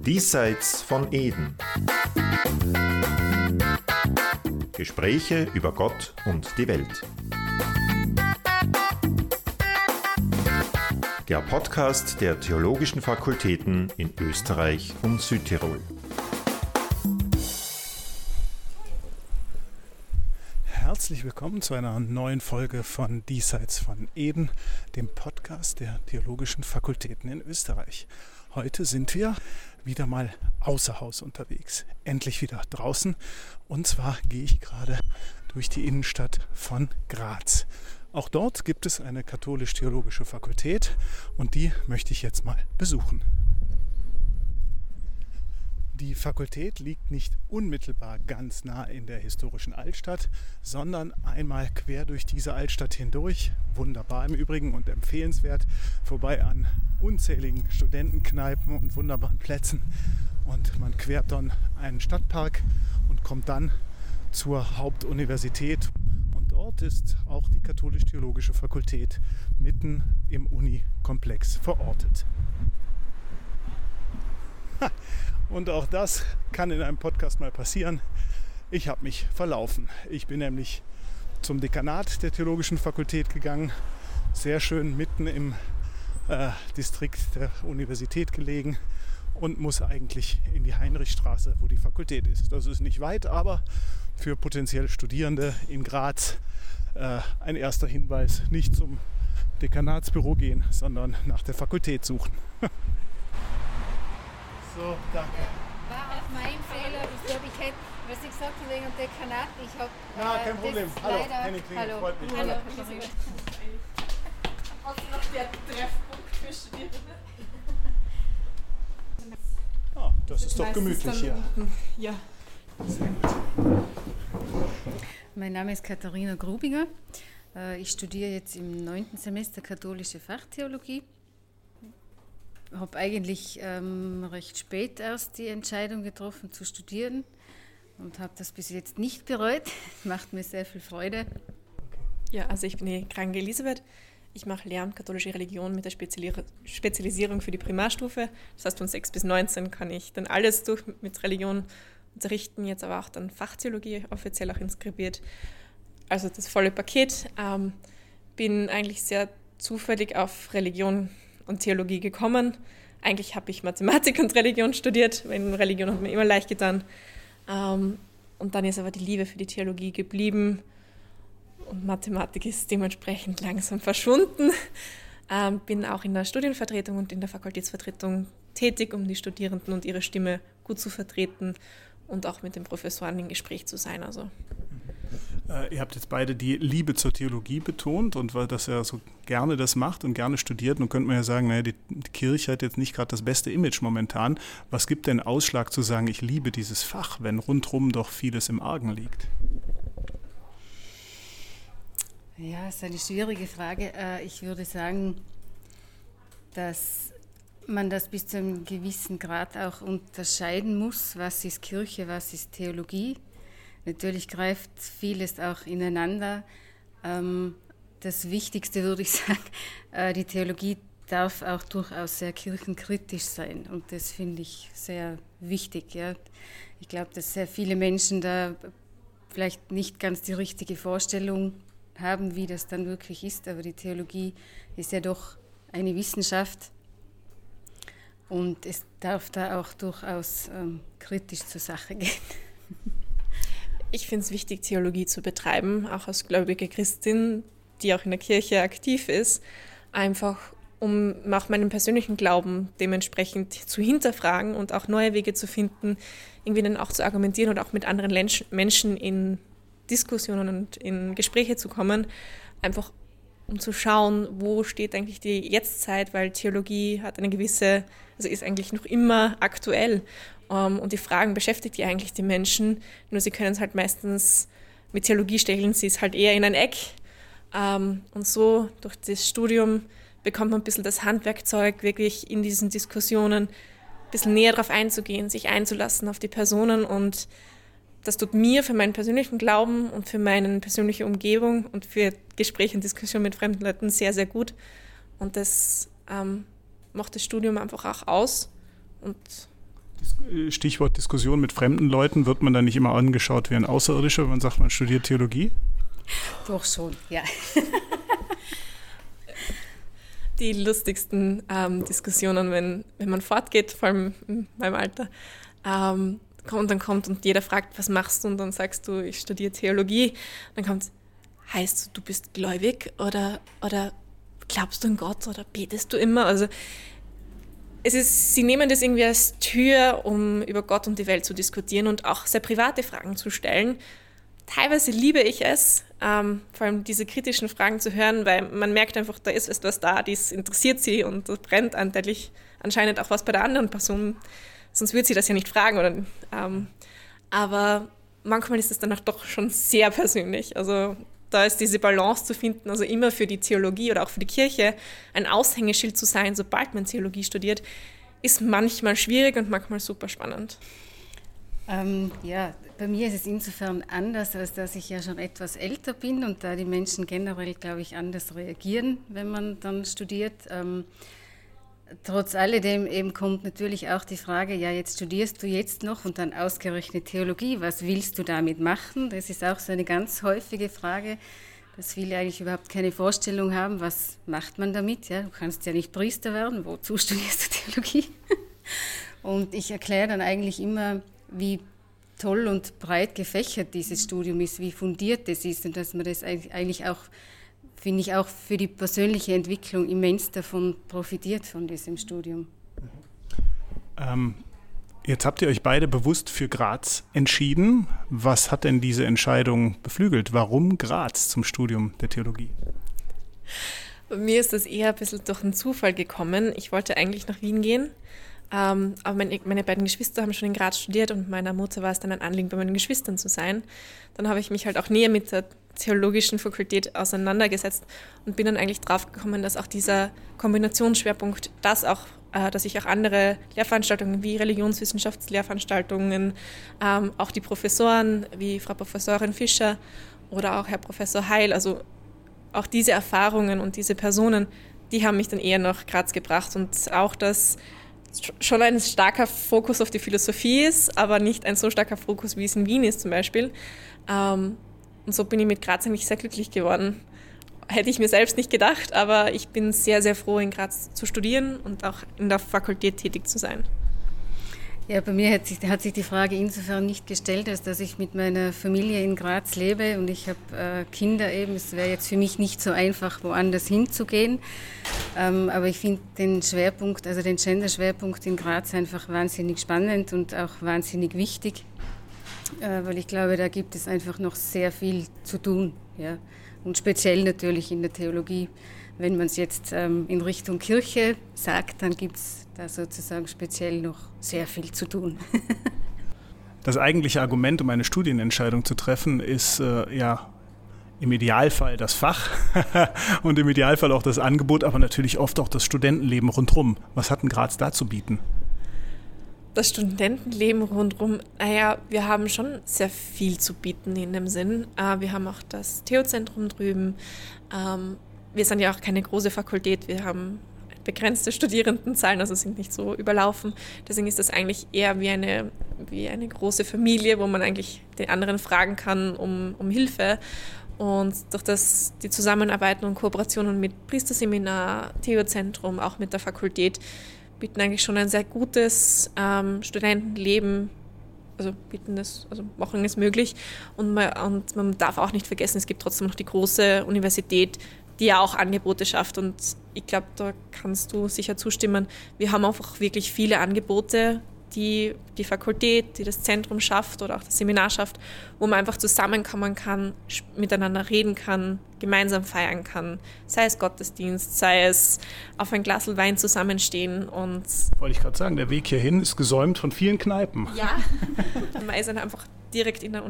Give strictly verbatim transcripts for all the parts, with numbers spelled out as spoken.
Diesseits von Eden. Gespräche über Gott und die Welt. Der Podcast der Theologischen Fakultäten in Österreich und Südtirol. Herzlich willkommen zu einer neuen Folge von Diesseits von Eden, dem Podcast der Theologischen Fakultäten in Österreich. Heute sind wir wieder mal außer Haus unterwegs, endlich wieder draußen. Und zwar gehe ich gerade durch die Innenstadt von Graz. Auch dort gibt es eine katholisch-theologische Fakultät und die möchte ich jetzt mal besuchen. Die Fakultät liegt nicht unmittelbar ganz nah in der historischen Altstadt, sondern einmal quer durch diese Altstadt hindurch, wunderbar im Übrigen und empfehlenswert, vorbei an unzähligen Studentenkneipen und wunderbaren Plätzen. Und man quert dann einen Stadtpark und kommt dann zur Hauptuniversität. Und dort ist auch die katholisch-theologische Fakultät mitten im Uni-Komplex verortet. Ha. Und auch das kann in einem Podcast mal passieren. Ich habe mich verlaufen. Ich bin nämlich zum Dekanat der Theologischen Fakultät gegangen. Sehr schön mitten im äh, Distrikt der Universität gelegen und muss eigentlich in die Heinrichstraße, wo die Fakultät ist. Das ist nicht weit, aber für potenziell Studierende in Graz äh, ein erster Hinweis: nicht zum Dekanatsbüro gehen, sondern nach der Fakultät suchen. So, danke. War auch mein Fehler. Ich glaube, ich hätte, was ich gesagt habe wegen dem Dekanat, ich habe... Ja, kein äh, Problem. Hallo, leider, Henning Kling, hallo. freut mich. Hallo. Hallo. Hast du noch der Treffpunkt für Studierende? Ah, das ist doch gemütlich hier. Unten. Ja. Sehr gut. Mein Name ist Katharina Grubinger. Ich studiere jetzt im neunten Semester katholische Fachtheologie. Ich habe eigentlich ähm, recht spät erst die Entscheidung getroffen zu studieren und habe das bis jetzt nicht bereut. Macht mir sehr viel Freude. Ja, also ich bin die kranke Elisabeth. Ich mache Lehramt katholische Religion mit der Speziali- Spezialisierung für die Primarstufe. Das heißt, von sechs bis neunzehn kann ich dann alles durch mit Religion unterrichten, jetzt aber auch dann Fachtheologie offiziell auch inskribiert. Also das volle Paket. Ähm, bin eigentlich sehr zufällig auf Religion und Theologie gekommen. Eigentlich habe ich Mathematik und Religion studiert, weil Religion hat mir immer leicht getan. Ähm, und dann ist aber die Liebe für die Theologie geblieben und Mathematik ist dementsprechend langsam verschwunden. Ähm, bin auch in der Studienvertretung und in der Fakultätsvertretung tätig, um die Studierenden und ihre Stimme gut zu vertreten und auch mit den Professoren in Gespräch zu sein. Also. Äh, ihr habt jetzt beide die Liebe zur Theologie betont und weil das ja so gerne das macht und gerne studiert. Nun könnte man ja sagen, naja, die, die Kirche hat jetzt nicht gerade das beste Image momentan. Was gibt denn Ausschlag zu sagen, ich liebe dieses Fach, wenn rundherum doch vieles im Argen liegt? Ja, das ist eine schwierige Frage. Ich würde sagen, dass man das bis zu einem gewissen Grad auch unterscheiden muss. Was ist Kirche, was ist Theologie? Natürlich greift vieles auch ineinander. Das Wichtigste würde ich sagen, die Theologie darf auch durchaus sehr kirchenkritisch sein und das finde ich sehr wichtig. Ja. Ich glaube, dass sehr viele Menschen da vielleicht nicht ganz die richtige Vorstellung haben, wie das dann wirklich ist, aber die Theologie ist ja doch eine Wissenschaft und es darf da auch durchaus ähm, kritisch zur Sache gehen. Ich finde es wichtig, Theologie zu betreiben, auch als gläubige Christin, die auch in der Kirche aktiv ist, einfach um auch meinen persönlichen Glauben dementsprechend zu hinterfragen und auch neue Wege zu finden, irgendwie dann auch zu argumentieren und auch mit anderen Menschen in Diskussionen und in Gespräche zu kommen, einfach um zu schauen, wo steht eigentlich die Jetztzeit, weil Theologie hat eine gewisse, also ist eigentlich noch immer aktuell. Um, und die Fragen beschäftigt ja eigentlich die Menschen, nur sie können es halt meistens, mit Theologie stellen sie es halt eher in ein Eck. Um, und so durch das Studium bekommt man ein bisschen das Handwerkzeug, wirklich in diesen Diskussionen ein bisschen näher drauf einzugehen, sich einzulassen auf die Personen und das tut mir für meinen persönlichen Glauben und für meine persönliche Umgebung und für Gespräche und Diskussionen mit fremden Leuten sehr, sehr gut. Und das ähm, macht das Studium einfach auch aus. Und Stichwort Diskussion mit fremden Leuten, wird man da nicht immer angeschaut wie ein Außerirdischer, wenn man sagt, man studiert Theologie? Doch schon, ja. Die lustigsten ähm, Diskussionen, wenn, wenn man fortgeht, vor allem in meinem Alter, ähm, und dann kommt und jeder fragt, was machst du? Und dann sagst du, ich studiere Theologie. Dann kommt, heißt du, du bist gläubig oder, oder glaubst du an Gott oder betest du immer? Also es ist, sie nehmen das irgendwie als Tür, um über Gott und die Welt zu diskutieren und auch sehr private Fragen zu stellen. Teilweise liebe ich es, ähm, vor allem diese kritischen Fragen zu hören, weil man merkt einfach, da ist etwas da, das interessiert sie und das brennt anteilig anscheinend auch was bei der anderen Person. Sonst würde sie das ja nicht fragen. Oder, ähm, aber manchmal ist es dann auch doch schon sehr persönlich. Also da ist diese Balance zu finden, also immer für die Theologie oder auch für die Kirche ein Aushängeschild zu sein, sobald man Theologie studiert, ist manchmal schwierig und manchmal super spannend. Ähm, ja, bei mir ist es insofern anders, als dass ich ja schon etwas älter bin und da die Menschen generell, glaube ich, anders reagieren, wenn man dann studiert. Ähm, trotz alledem eben kommt natürlich auch die Frage, ja, jetzt studierst du jetzt noch und dann ausgerechnet Theologie, was willst du damit machen? Das ist auch so eine ganz häufige Frage, dass viele eigentlich überhaupt keine Vorstellung haben, was macht man damit? Ja, du kannst ja nicht Priester werden, wozu studierst du Theologie? Und ich erkläre dann eigentlich immer, wie toll und breit gefächert dieses Studium ist, wie fundiert es ist und dass man das eigentlich auch, finde ich, auch für die persönliche Entwicklung immens davon profitiert, von diesem Studium. Ähm, jetzt habt ihr euch beide bewusst für Graz entschieden. Was hat denn diese Entscheidung beflügelt? Warum Graz zum Studium der Theologie? Bei mir ist das eher ein bisschen durch einen Zufall gekommen. Ich wollte eigentlich nach Wien gehen. Ähm, aber meine, meine beiden Geschwister haben schon in Graz studiert und meiner Mutter war es dann ein Anliegen, bei meinen Geschwistern zu sein. Dann habe ich mich halt auch näher mit der theologischen Fakultät auseinandergesetzt und bin dann eigentlich drauf gekommen, dass auch dieser Kombinationsschwerpunkt, dass, auch, äh, dass ich auch andere Lehrveranstaltungen wie Religionswissenschaftslehrveranstaltungen, ähm, auch die Professoren wie Frau Professorin Fischer oder auch Herr Professor Heil, also auch diese Erfahrungen und diese Personen, die haben mich dann eher nach Graz gebracht und auch das schon ein starker Fokus auf die Philosophie ist, aber nicht ein so starker Fokus, wie es in Wien ist zum Beispiel. Ähm, und so bin ich mit Graz eigentlich sehr glücklich geworden. Hätte ich mir selbst nicht gedacht, aber ich bin sehr, sehr froh, in Graz zu studieren und auch in der Fakultät tätig zu sein. Ja, bei mir hat sich, hat sich die Frage insofern nicht gestellt, als dass ich mit meiner Familie in Graz lebe und ich habe äh, Kinder eben. Es wäre jetzt für mich nicht so einfach, woanders hinzugehen. Ähm, aber ich finde den Schwerpunkt, also den Gender-Schwerpunkt in Graz einfach wahnsinnig spannend und auch wahnsinnig wichtig, äh, weil ich glaube, da gibt es einfach noch sehr viel zu tun. Ja? Und speziell natürlich in der Theologie. Wenn man es jetzt ähm, in Richtung Kirche sagt, dann gibt es da sozusagen speziell noch sehr viel zu tun. Das eigentliche Argument, um eine Studienentscheidung zu treffen, ist äh, ja im Idealfall das Fach und im Idealfall auch das Angebot, aber natürlich oft auch das Studentenleben rundherum. Was hat denn Graz da zu bieten? Das Studentenleben rundherum, naja, wir haben schon sehr viel zu bieten in dem Sinn. Äh, wir haben auch das Theo-Zentrum drüben. Ähm, wir sind ja auch keine große Fakultät, wir haben begrenzte Studierendenzahlen, also sind nicht so überlaufen. Deswegen ist das eigentlich eher wie eine, wie eine große Familie, wo man eigentlich den anderen fragen kann um, um Hilfe. Und durch das, die Zusammenarbeiten und Kooperationen mit Priesterseminar, Theo-Zentrum, auch mit der Fakultät, bieten eigentlich schon ein sehr gutes ähm, Studentenleben, also bieten das, also machen es möglich. Und man, und man darf auch nicht vergessen, es gibt trotzdem noch die große Universität, die ja auch Angebote schafft. Und ich glaube, da kannst du sicher zustimmen. Wir haben einfach wirklich viele Angebote, die die Fakultät, die das Zentrum schafft oder auch das Seminar schafft, wo man einfach zusammenkommen kann, miteinander reden kann, gemeinsam feiern kann. Sei es Gottesdienst, sei es auf ein Glas Wein zusammenstehen. Und wollte ich gerade sagen, der Weg hierhin ist gesäumt von vielen Kneipen. Ja, man ist dann einfach direkt in der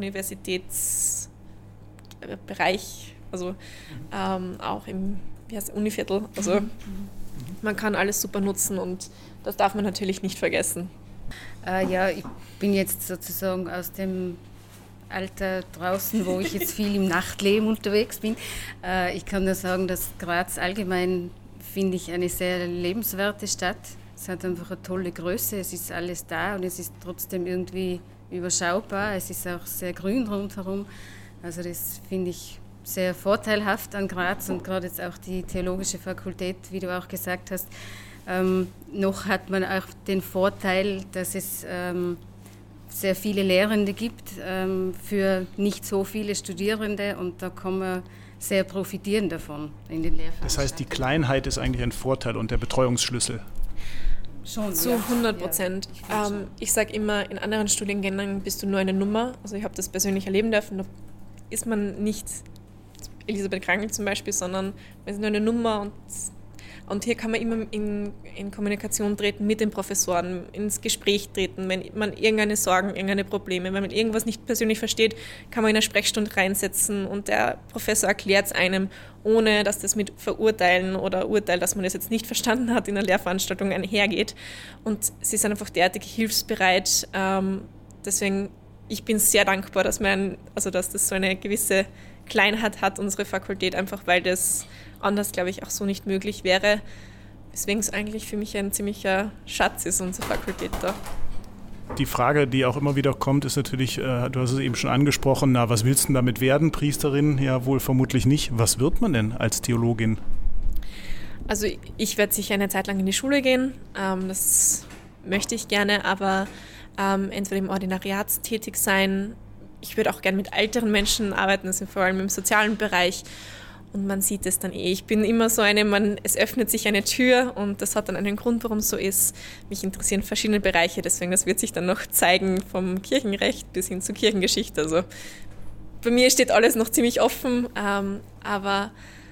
Universitätsbereich, also ähm, auch im wie heißt, Univiertel. Also man kann alles super nutzen und das darf man natürlich nicht vergessen. Äh, ja, ich bin jetzt sozusagen aus dem Alter draußen, wo ich jetzt viel im Nachtleben unterwegs bin. Äh, ich kann nur sagen, dass Graz allgemein, finde ich, eine sehr lebenswerte Stadt Es hat einfach eine tolle Größe, es ist alles da und es ist trotzdem irgendwie überschaubar. Es ist auch sehr grün rundherum. Also das finde ich sehr vorteilhaft an Graz und gerade jetzt auch die Theologische Fakultät, wie du auch gesagt hast. Ähm, noch hat man auch den Vorteil, dass es ähm, sehr viele Lehrende gibt ähm, für nicht so viele Studierende und da kann man sehr profitieren davon in den Lehrveranstaltungen. Das heißt, die Kleinheit ist eigentlich ein Vorteil und der Betreuungsschlüssel. Schon, zu ja. hundert Prozent. Ja, ich ähm, ich sage immer, in anderen Studiengängen bist du nur eine Nummer. Also ich habe das persönlich erleben dürfen. Da ist man nicht Elisabeth Krangl zum Beispiel, sondern man ist nur eine Nummer. Und, und hier kann man immer in, in Kommunikation treten mit den Professoren, ins Gespräch treten, wenn man irgendeine Sorgen, irgendeine Probleme, wenn man irgendwas nicht persönlich versteht, kann man in eine Sprechstunde reinsetzen und der Professor erklärt es einem, ohne dass das mit Verurteilen oder Urteil, dass man das jetzt nicht verstanden hat, in einer Lehrveranstaltung einhergeht. Und sie sind einfach derartig hilfsbereit. Ähm, deswegen, ich bin sehr dankbar, dass, man, also dass das so eine gewisse Kleinheit hat, unsere Fakultät, einfach weil das anders, glaube ich, auch so nicht möglich wäre. Deswegen es eigentlich für mich ein ziemlicher Schatz ist, unsere Fakultät da. Die Frage, die auch immer wieder kommt, ist natürlich, äh, du hast es eben schon angesprochen, na, was willst du damit werden, Priesterin? Ja, wohl vermutlich nicht. Was wird man denn als Theologin? Also ich werde sicher eine Zeit lang in die Schule gehen, ähm, das möchte ich gerne, aber ähm, entweder im Ordinariat tätig sein. Ich würde auch gerne mit älteren Menschen arbeiten, also vor allem im sozialen Bereich. Und man sieht es dann eh. Ich bin immer so eine, man, es öffnet sich eine Tür und das hat dann einen Grund, warum es so ist. Mich interessieren verschiedene Bereiche, deswegen das wird sich dann noch zeigen, vom Kirchenrecht bis hin zur Kirchengeschichte. Also bei mir steht alles noch ziemlich offen, ähm, aber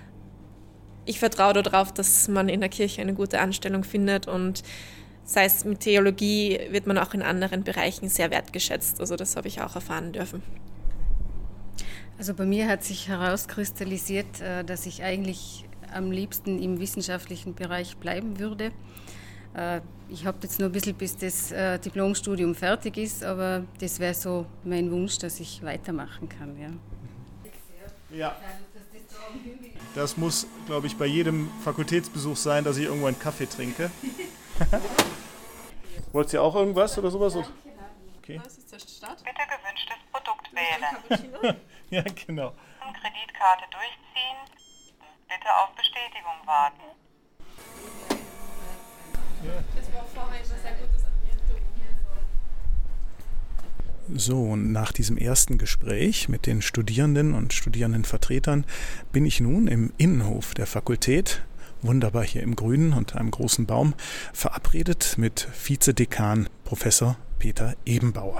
ich vertraue darauf, dass man in der Kirche eine gute Anstellung findet und sei es mit Theologie, wird man auch in anderen Bereichen sehr wertgeschätzt. Also das habe ich auch erfahren dürfen. Also bei mir hat sich herauskristallisiert, dass ich eigentlich am liebsten im wissenschaftlichen Bereich bleiben würde. Ich habe jetzt nur ein bisschen, bis das Diplomstudium fertig ist, aber das wäre so mein Wunsch, dass ich weitermachen kann. Ja. Ja. Das muss, glaube ich, bei jedem Fakultätsbesuch sein, dass ich irgendwo einen Kaffee trinke. Wolltest du auch irgendwas oder sowas? Okay. Bitte gewünschtes Produkt wählen. Ja, genau. Kreditkarte durchziehen. Bitte auf Bestätigung warten. Das war vorhin schon sehr gut. So, und nach diesem ersten Gespräch mit den Studierenden und Studierendenvertretern bin ich nun im Innenhof der Fakultät, wunderbar hier im Grünen unter einem großen Baum, verabredet mit Vizedekan Professor Peter Ebenbauer.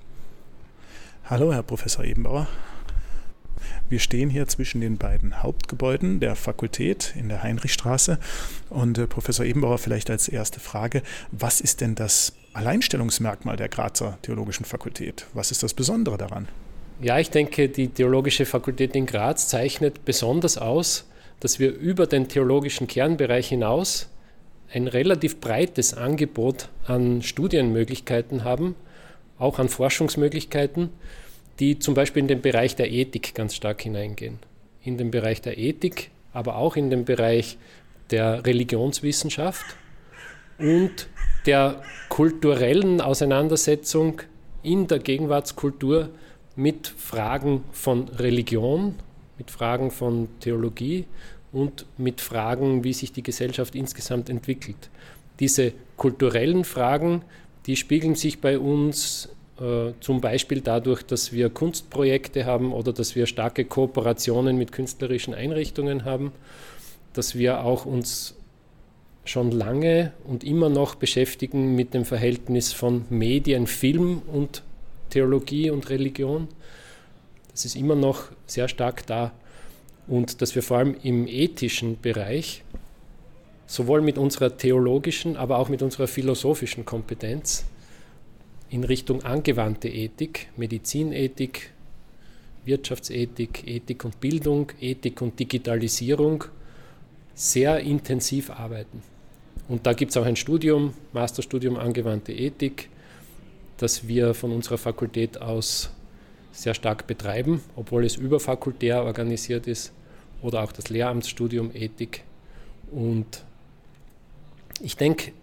Hallo, Herr Professor Ebenbauer. Wir stehen hier zwischen den beiden Hauptgebäuden der Fakultät in der Heinrichstraße. Und äh, Professor Ebenbauer, vielleicht als erste Frage, was ist denn das Alleinstellungsmerkmal der Grazer Theologischen Fakultät? Was ist das Besondere daran? Ja, ich denke, die Theologische Fakultät in Graz zeichnet besonders aus, dass wir über den theologischen Kernbereich hinaus ein relativ breites Angebot an Studienmöglichkeiten haben, auch an Forschungsmöglichkeiten, die zum Beispiel in den Bereich der Ethik ganz stark hineingehen. In den Bereich der Ethik, aber auch in den Bereich der Religionswissenschaft und der kulturellen Auseinandersetzung in der Gegenwartskultur mit Fragen von Religion, mit Fragen von Theologie und mit Fragen, wie sich die Gesellschaft insgesamt entwickelt. Diese kulturellen Fragen, die spiegeln sich bei uns äh, zum Beispiel dadurch, dass wir Kunstprojekte haben oder dass wir starke Kooperationen mit künstlerischen Einrichtungen haben, dass wir auch uns schon lange und immer noch beschäftigen mit dem Verhältnis von Medien, Film und Theologie und Religion. Das ist immer noch sehr stark da. Und dass wir vor allem im ethischen Bereich sowohl mit unserer theologischen, aber auch mit unserer philosophischen Kompetenz in Richtung angewandte Ethik, Medizinethik, Wirtschaftsethik, Ethik und Bildung, Ethik und Digitalisierung sehr intensiv arbeiten. Und da gibt es auch ein Studium, Masterstudium Angewandte Ethik, das wir von unserer Fakultät aus sehr stark betreiben, obwohl es überfakultär organisiert ist, oder auch das Lehramtsstudium Ethik. Und ich denke,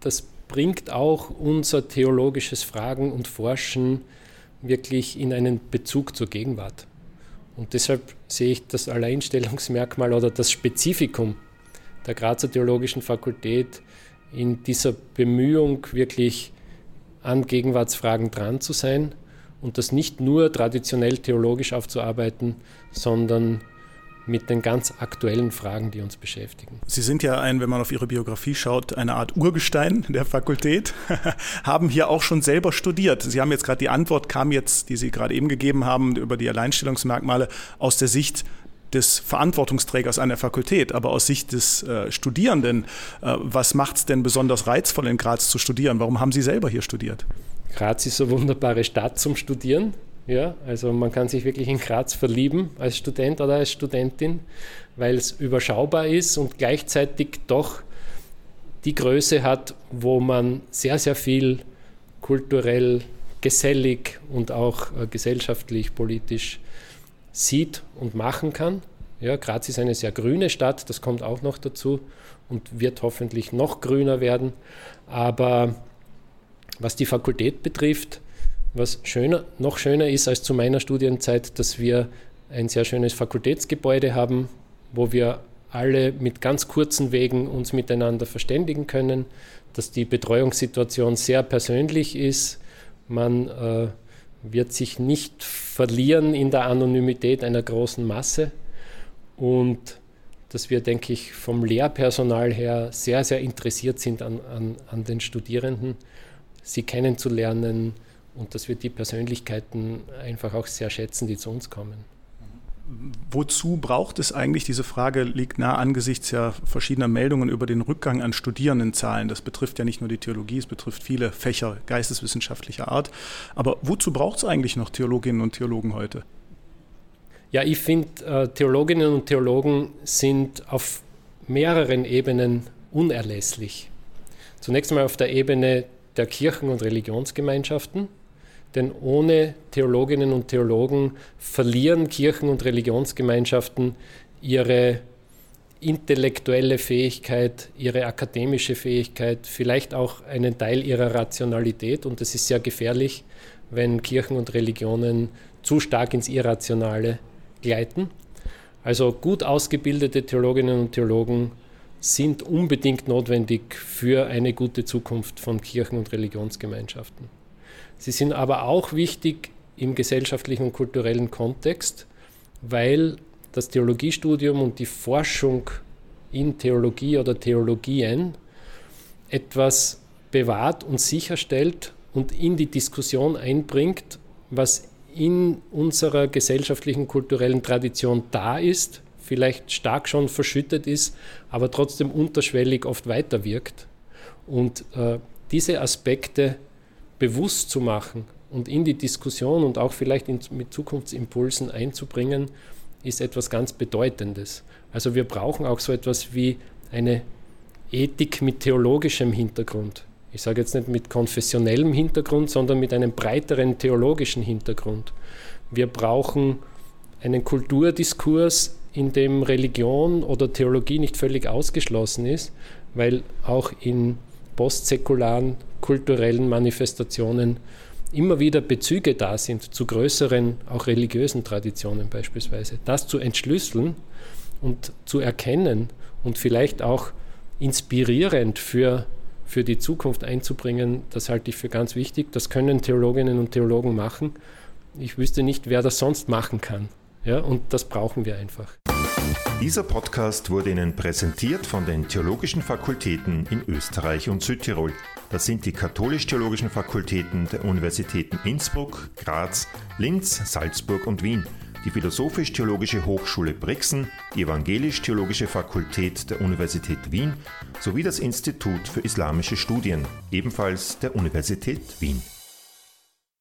das bringt auch unser theologisches Fragen und Forschen wirklich in einen Bezug zur Gegenwart. Und deshalb sehe ich das Alleinstellungsmerkmal oder das Spezifikum der Grazer Theologischen Fakultät in dieser Bemühung, wirklich an Gegenwartsfragen dran zu sein und das nicht nur traditionell theologisch aufzuarbeiten, sondern mit den ganz aktuellen Fragen, die uns beschäftigen. Sie sind ja ein, wenn man auf Ihre Biografie schaut, eine Art Urgestein der Fakultät, haben hier auch schon selber studiert. Sie haben jetzt gerade die Antwort, kam jetzt, die Sie gerade eben gegeben haben, über die Alleinstellungsmerkmale aus der Sicht des Verantwortungsträgers an der Fakultät, aber aus Sicht des äh, Studierenden. Äh, was macht es denn besonders reizvoll, in Graz zu studieren? Warum haben Sie selber hier studiert? Graz ist eine wunderbare Stadt zum Studieren. Ja, also man kann sich wirklich in Graz verlieben als Student oder als Studentin, weil es überschaubar ist und gleichzeitig doch die Größe hat, wo man sehr, sehr viel kulturell, gesellig und auch äh, gesellschaftlich, politisch sieht und machen kann. Ja, Graz ist eine sehr grüne Stadt, das kommt auch noch dazu und wird hoffentlich noch grüner werden. Aber was die Fakultät betrifft, was schöner, noch schöner ist als zu meiner Studienzeit, dass wir ein sehr schönes Fakultätsgebäude haben, wo wir alle mit ganz kurzen Wegen uns miteinander verständigen können, dass die Betreuungssituation sehr persönlich ist. Man äh, wird sich nicht verlieren in der Anonymität einer großen Masse und dass wir, denke ich, vom Lehrpersonal her sehr, sehr interessiert sind an, an, an den Studierenden, sie kennenzulernen, und dass wir die Persönlichkeiten einfach auch sehr schätzen, die zu uns kommen. Wozu braucht es eigentlich, diese Frage liegt nahe angesichts ja verschiedener Meldungen über den Rückgang an Studierendenzahlen. Das betrifft ja nicht nur die Theologie, es betrifft viele Fächer geisteswissenschaftlicher Art. Aber wozu braucht es eigentlich noch Theologinnen und Theologen heute? Ja, ich finde, Theologinnen und Theologen sind auf mehreren Ebenen unerlässlich. Zunächst einmal auf der Ebene der Kirchen- und Religionsgemeinschaften. Denn ohne Theologinnen und Theologen verlieren Kirchen- und Religionsgemeinschaften ihre intellektuelle Fähigkeit, ihre akademische Fähigkeit, vielleicht auch einen Teil ihrer Rationalität. Und das ist sehr gefährlich, wenn Kirchen und Religionen zu stark ins Irrationale gleiten. Also gut ausgebildete Theologinnen und Theologen sind unbedingt notwendig für eine gute Zukunft von Kirchen- und Religionsgemeinschaften. Sie sind aber auch wichtig im gesellschaftlichen und kulturellen Kontext, weil das Theologiestudium und die Forschung in Theologie oder Theologien etwas bewahrt und sicherstellt und in die Diskussion einbringt, was in unserer gesellschaftlichen, kulturellen Tradition da ist, vielleicht stark schon verschüttet ist, aber trotzdem unterschwellig oft weiterwirkt. Und äh, diese Aspekte bewusst zu machen und in die Diskussion und auch vielleicht in, mit Zukunftsimpulsen einzubringen, ist etwas ganz Bedeutendes. Also wir brauchen auch so etwas wie eine Ethik mit theologischem Hintergrund. Ich sage jetzt nicht mit konfessionellem Hintergrund, sondern mit einem breiteren theologischen Hintergrund. Wir brauchen einen Kulturdiskurs, in dem Religion oder Theologie nicht völlig ausgeschlossen ist, weil auch in postsäkularen kulturellen Manifestationen immer wieder Bezüge da sind zu größeren, auch religiösen Traditionen beispielsweise. Das zu entschlüsseln und zu erkennen und vielleicht auch inspirierend für, für die Zukunft einzubringen, das halte ich für ganz wichtig. Das können Theologinnen und Theologen machen. Ich wüsste nicht, wer das sonst machen kann. Ja, und das brauchen wir einfach. Dieser Podcast wurde Ihnen präsentiert von den Theologischen Fakultäten in Österreich und Südtirol. Das sind die katholisch-theologischen Fakultäten der Universitäten Innsbruck, Graz, Linz, Salzburg und Wien, die Philosophisch-Theologische Hochschule Brixen, die Evangelisch-Theologische Fakultät der Universität Wien sowie das Institut für Islamische Studien, ebenfalls der Universität Wien.